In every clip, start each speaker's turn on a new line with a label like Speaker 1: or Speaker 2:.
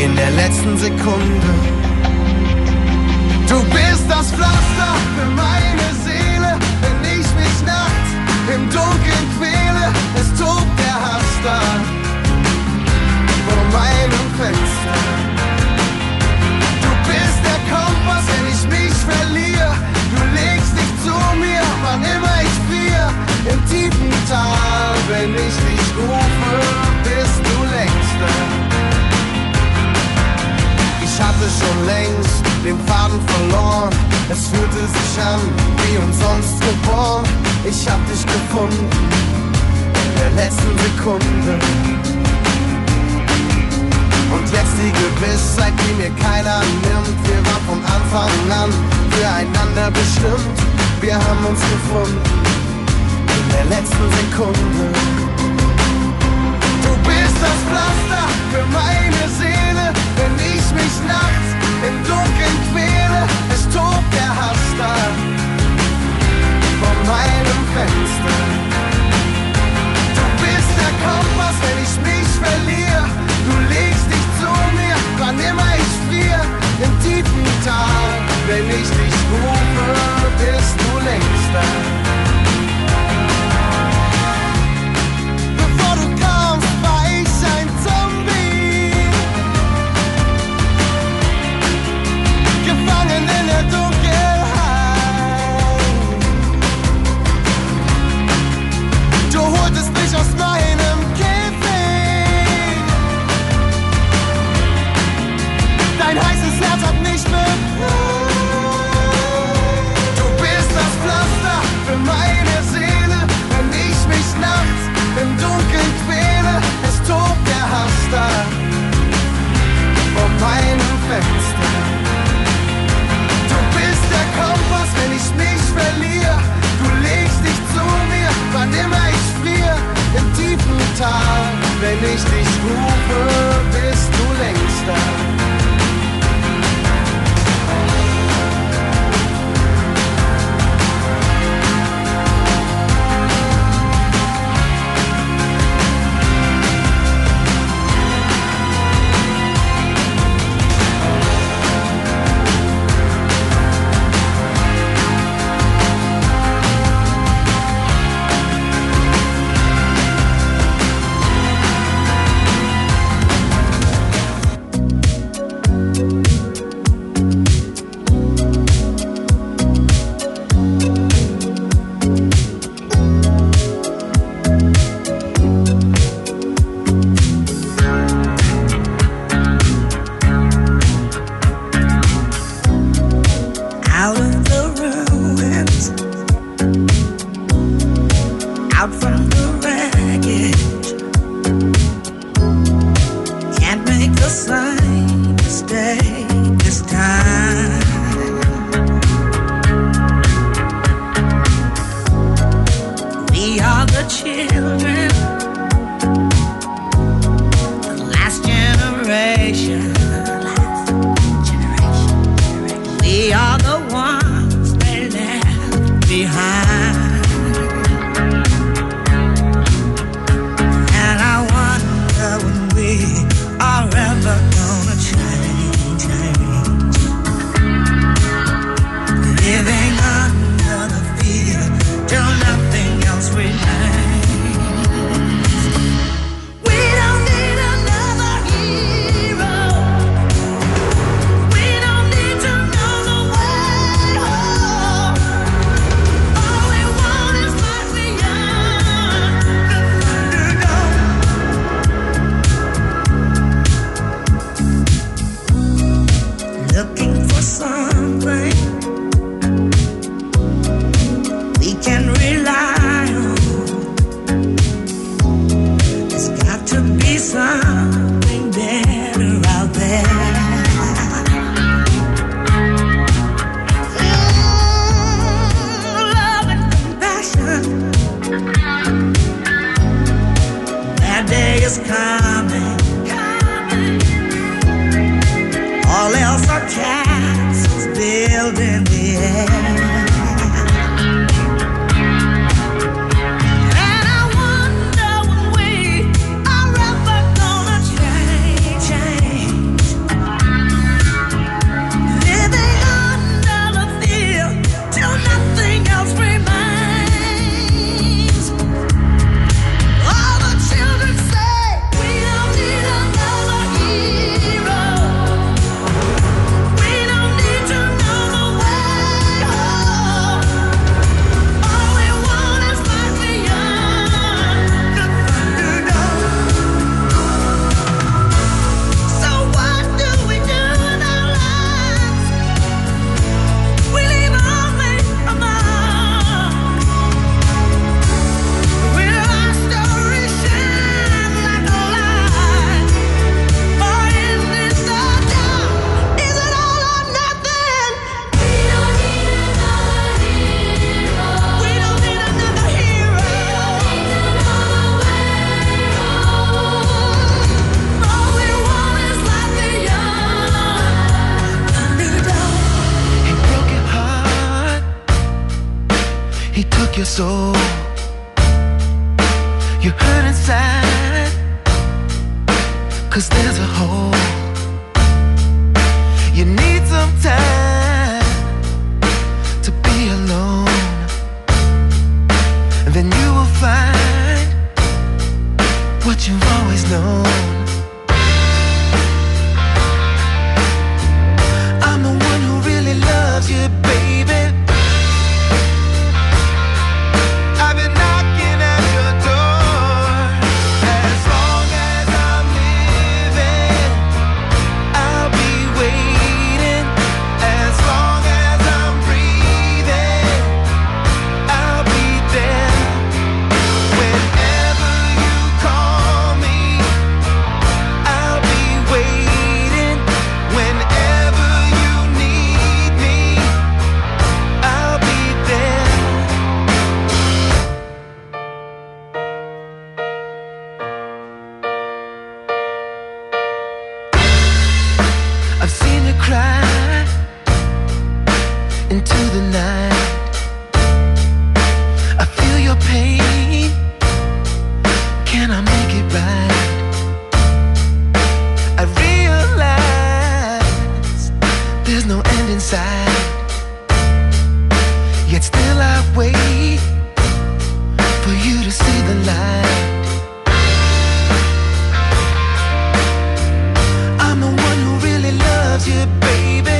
Speaker 1: in der letzten Sekunde. Du bist das Pflaster für meine Seele, wenn ich mich nachts im Dunkeln quäle. Es tobt der Hass da vor meinem Fenster. Du bist der Kompass, wenn ich mich verliere. Du legst dich zu mir, wann immer ich friere. Im tiefen Tal, wenn ich dich rufe, bist du längst da. Ich hatte schon längst den Faden verloren. Es fühlte sich an wie umsonst geboren. Ich hab dich gefunden in der letzten Sekunde. Und jetzt die Gewissheit, die mir keiner nimmt. Wir waren von Anfang an füreinander bestimmt. Wir haben uns gefunden in der letzten Sekunde. Du bist das Pflaster für meine Seele, wenn ich mich nachts im Dunkeln quäle. Es tobt der Hass da vor meinem Fenster. Du bist der Kompass, wenn ich mich verliere. Du legst dich zu mir, wann immer ich friere. Im tiefen Tal, wenn ich dich rufe, bist du längst da. Bevor du kamst, war ich ein Zombie, gefangen in der Dunkelheit. Du holtest mich aus meinem Käfig. Dein heißes Herz hat mich befreit. Du bist das Pflaster für meine Seele, wenn ich mich nachts im Dunkeln quäle. Es tobt der Hass da vor meinem Fenster. Du bist der Kompass, wenn ich mich verliere. Du legst dich zu mir, wann immer ich friere. Im tiefen Tal, wenn ich dich rufe, bist du längst da. And I wonder when we are ever gone. your soul. You hurt inside, 'cause there's a hole. You need some time to be alone, and then you will find what you've always known. I'm the one who really loves you, baby. I've been knocking at your door. As long as I'm living, I'll be waiting. As long as I'm breathing, I'll be there. Whenever you call me, I'll be waiting. Whenever you need me, I'll be there. I've seen you cry into the night. I feel your pain. Can I make it right? I realize there's no end in sight. Yet still I wait for you to see the light. I'm the one who really loves you, baby.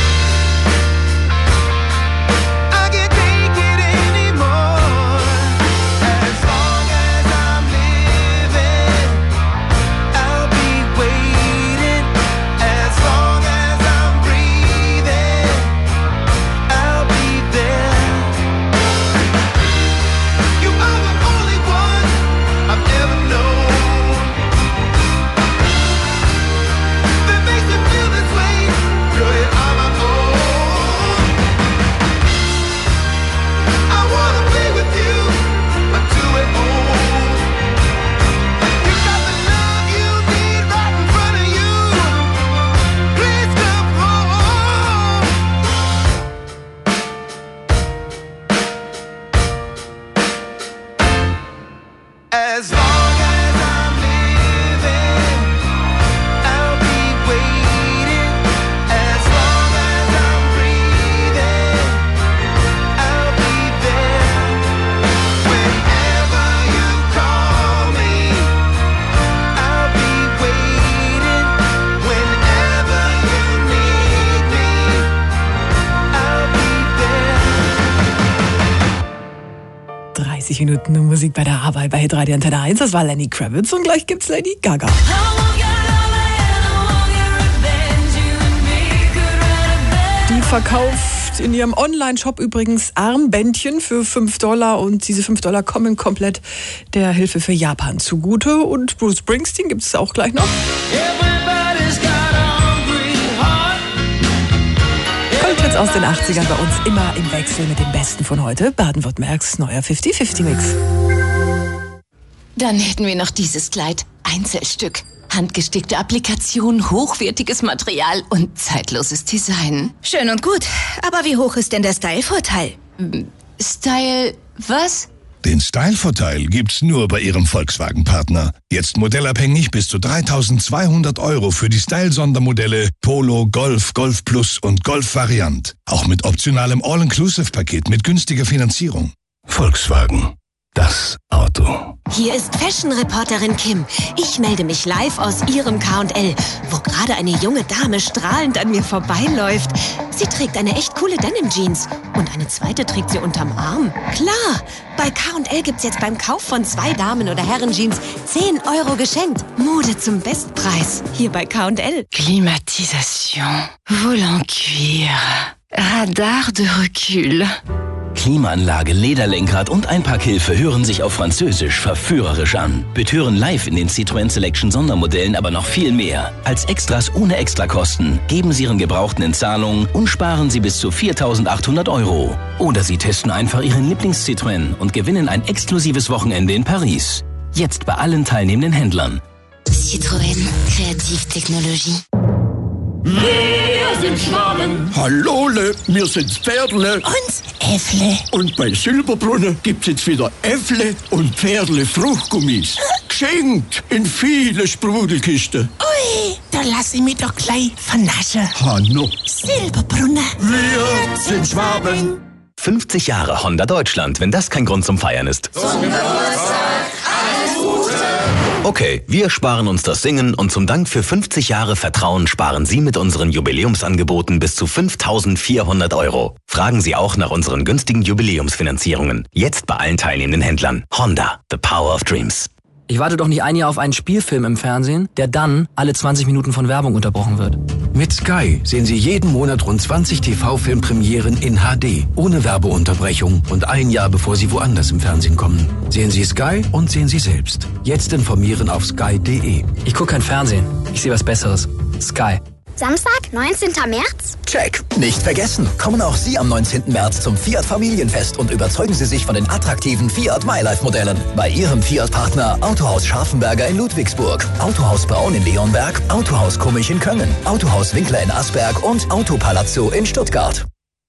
Speaker 1: I can't take it anymore. As long as I'm living, I'll be waiting. As long as I'm breathing, I'll be there. You are the only one I've ever known that makes me feel this way. Girl, you're on my own. I wanna be with you until we're old. You got the love you need right in front of you. Please come home. As long as I'm living, I'll be waiting. As long as I'm breathing, I'll be there. Whenever you call me, I'll be waiting. Whenever you need me, I'll be there.
Speaker 2: 30 Minuten Musik bei der Arbeit bei Hitradio Antenne 1. Das war Lenny Kravitz und gleich gibt's Lady Gaga. Die verkauft in ihrem Online-Shop übrigens Armbändchen für $5 und diese $5 kommen komplett der Hilfe für Japan zugute. Und Bruce Springsteen gibt es auch gleich noch. Kommt jetzt aus den 80ern bei uns immer im Wechsel mit dem Besten von heute. Baden-Württembergs neuer 50-50-Mix.
Speaker 3: Dann hätten wir noch dieses Kleid. Einzelstück. Handgestickte Applikation, hochwertiges Material und zeitloses Design.
Speaker 4: Schön und gut, aber wie hoch ist denn der Style-Vorteil?
Speaker 3: Style, was?
Speaker 5: Den Style-Vorteil gibt's nur bei Ihrem Volkswagen-Partner. Jetzt modellabhängig bis zu 3.200 € für die Style-Sondermodelle Polo, Golf, Golf Plus und Golf Variant. Auch mit optionalem All-Inclusive-Paket mit günstiger Finanzierung. Volkswagen. Das Auto.
Speaker 4: Hier ist Fashion-Reporterin Kim. Ich melde mich live aus ihrem K&L, wo gerade eine junge Dame strahlend an mir vorbeiläuft. Sie trägt eine echt coole Denim-Jeans und eine zweite trägt sie unterm Arm. Klar, bei K&L gibt's jetzt beim Kauf von 2 Damen- oder Herren-Jeans 10 € geschenkt. Mode zum Bestpreis. Hier bei K&L.
Speaker 3: Klimatisation, Volant cuir, Radar de recul.
Speaker 6: Klimaanlage, Lederlenkrad und Einparkhilfe hören sich auf Französisch verführerisch an. Bitte hören live in den Citroën Selection Sondermodellen aber noch viel mehr. Als Extras ohne Extrakosten geben Sie Ihren Gebrauchten in Zahlung und sparen Sie bis zu 4.800 €. Oder Sie testen einfach Ihren Lieblings-Citroën und gewinnen ein exklusives Wochenende in Paris. Jetzt bei allen teilnehmenden Händlern.
Speaker 4: Citroën, Kreativtechnologie.
Speaker 7: Wir sind Schwaben.
Speaker 8: Hallole, wir sind's Pferdle.
Speaker 9: Und Äffle.
Speaker 8: Und bei Silberbrunner gibt's jetzt wieder Äffle und Pferdle Fruchtgummis. Geschenkt in viele Sprudelkisten.
Speaker 9: Ui, da lass ich mich doch gleich vernaschen.
Speaker 8: Hanno.
Speaker 9: Silberbrunner.
Speaker 8: Wir sind Schwaben.
Speaker 6: 50 Jahre Honda Deutschland, wenn das kein Grund zum Feiern ist.
Speaker 1: Zum Geburtstag alles Gute.
Speaker 6: Okay, wir sparen uns das Singen und zum Dank für 50 Jahre Vertrauen sparen Sie mit unseren Jubiläumsangeboten bis zu 5.400 €. Fragen Sie auch nach unseren günstigen Jubiläumsfinanzierungen. Jetzt bei allen teilnehmenden Händlern. Honda, the power of dreams.
Speaker 10: Ich warte doch nicht ein Jahr auf einen Spielfilm im Fernsehen, der dann alle 20 Minuten von Werbung unterbrochen wird.
Speaker 11: Mit Sky sehen Sie jeden Monat rund 20 TV-Filmpremieren in HD, ohne Werbeunterbrechung und ein Jahr bevor Sie woanders im Fernsehen kommen. Sehen Sie Sky und sehen Sie selbst. Jetzt informieren auf sky.de.
Speaker 10: Ich gucke kein Fernsehen. Ich sehe was Besseres. Sky.
Speaker 12: Samstag, 19. März?
Speaker 13: Check. Nicht vergessen. Kommen auch Sie am 19. März zum Fiat Familienfest und überzeugen Sie sich von den attraktiven Fiat MyLife-Modellen. Bei Ihrem Fiat-Partner Autohaus Scharfenberger in Ludwigsburg, Autohaus Braun in Leonberg, Autohaus Kummich in Köngen, Autohaus Winkler in Asberg und Autopalazzo in Stuttgart.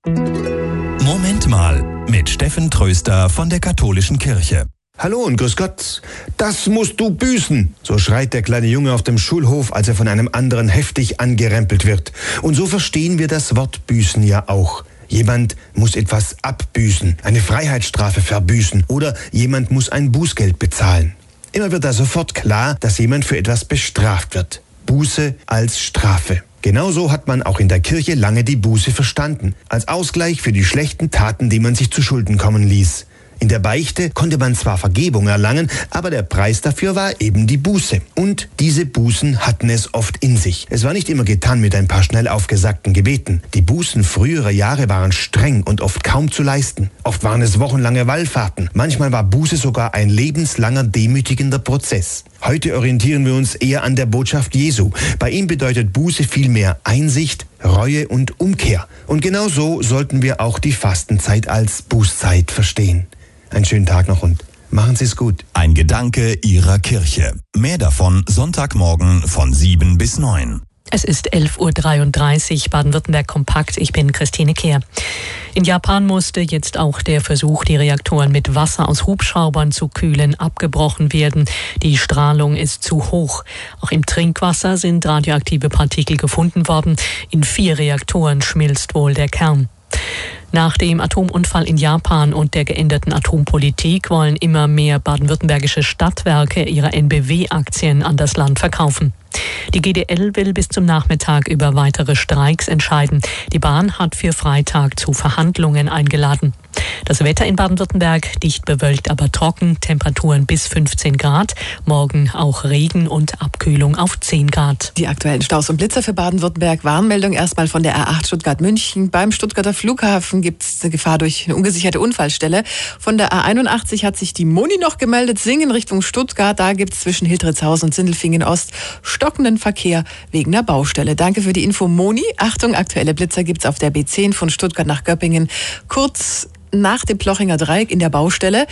Speaker 14: Moment mal mit Steffen Tröster von der Katholischen Kirche.
Speaker 15: Hallo und grüß Gott. Das musst du büßen, so schreit der kleine Junge auf dem Schulhof, als er von einem anderen heftig angerempelt wird. Und so verstehen wir das Wort büßen ja auch. Jemand muss etwas abbüßen, eine Freiheitsstrafe verbüßen oder jemand muss ein Bußgeld bezahlen. Immer wird da sofort klar, dass jemand für etwas bestraft wird. Buße als Strafe. Genauso hat man auch in der Kirche lange die Buße verstanden, als Ausgleich für die schlechten Taten, die man sich zu Schulden kommen ließ. In der Beichte konnte man zwar Vergebung erlangen, aber der Preis dafür war eben die Buße. Und diese Bußen hatten es oft in sich. Es war nicht immer getan mit ein paar schnell aufgesagten Gebeten. Die Bußen früherer Jahre waren streng und oft kaum zu leisten. Oft waren es wochenlange Wallfahrten. Manchmal war Buße sogar ein lebenslanger demütigender Prozess. Heute orientieren wir uns eher an der Botschaft Jesu. Bei ihm bedeutet Buße vielmehr Einsicht, Reue und Umkehr. Und genau so sollten wir auch die Fastenzeit als Bußzeit verstehen. Einen schönen Tag noch und machen Sie es gut.
Speaker 14: Ein Gedanke Ihrer Kirche. Mehr davon Sonntagmorgen von 7 bis 9.
Speaker 16: Es ist 11:33 Uhr, Baden-Württemberg kompakt. Ich bin Christine Kehr. In Japan musste jetzt auch der Versuch, die Reaktoren mit Wasser aus Hubschraubern zu kühlen, abgebrochen werden. Die Strahlung ist zu hoch. Auch im Trinkwasser sind radioaktive Partikel gefunden worden. In 4 Reaktoren schmilzt wohl der Kern. Nach dem Atomunfall in Japan und der geänderten Atompolitik wollen immer mehr baden-württembergische Stadtwerke ihre NBW-Aktien an das Land verkaufen. Die GDL will bis zum Nachmittag über weitere Streiks entscheiden. Die Bahn hat für Freitag zu Verhandlungen eingeladen. Das Wetter in Baden-Württemberg, dicht bewölkt, aber trocken, Temperaturen bis 15 Grad. Morgen auch Regen und Abkühlung auf 10 Grad.
Speaker 2: Die aktuellen Staus und Blitzer für Baden-Württemberg. Warnmeldung erstmal von der A8 Stuttgart-München. Beim Stuttgarter Flughafen gibt es eine Gefahr durch eine ungesicherte Unfallstelle. Von der A81 hat sich die Moni noch gemeldet. Singen Richtung Stuttgart. Da gibt es zwischen Hildritzhausen und Sindelfingen Ost stockenden Verkehr wegen der Baustelle. Danke für die Info, Moni. Achtung, aktuelle Blitzer gibt es auf der B10 von Stuttgart nach Göppingen. Kurz nach dem Plochinger Dreieck in der Baustelle.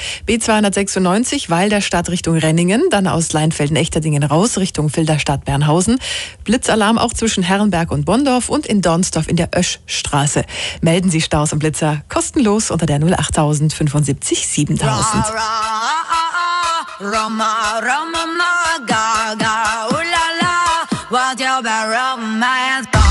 Speaker 2: B296, weil der Stadt Richtung Renningen, dann aus Leinfelden-Echterdingen raus Richtung Filderstadt-Bernhausen. Blitzalarm auch zwischen Herrenberg und Bonndorf und in Dornsdorf in der Öschstraße. Melden Sie Staus und Blitzer kostenlos unter der 08000 75 7000.
Speaker 17: What you